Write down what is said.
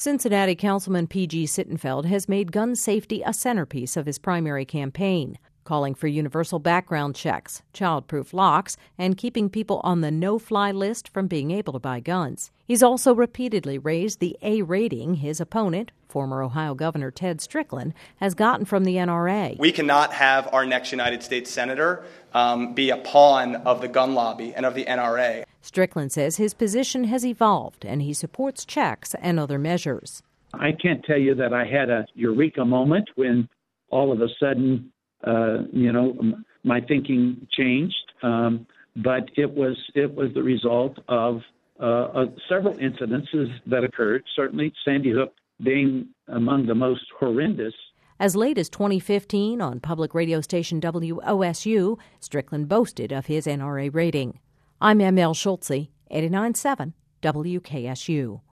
Cincinnati Councilman P.G. Sittenfeld has made gun safety a centerpiece of his primary campaign, calling for universal background checks, child-proof locks, and keeping people on the no-fly list from being able to buy guns. He's also repeatedly raised the A rating his opponent, former Ohio Governor Ted Strickland, has gotten from the NRA. We cannot have our next United States Senator be a pawn of the gun lobby and of the NRA. Strickland says his position has evolved and he supports checks and other measures. I can't tell you that I had a eureka moment when all of a sudden my thinking changed, but it was the result of several incidences that occurred, certainly Sandy Hook being among the most horrendous. As late as 2015 on public radio station WOSU, Strickland boasted of his NRA rating. I'm M.L. Schultze, 89.7 WKSU.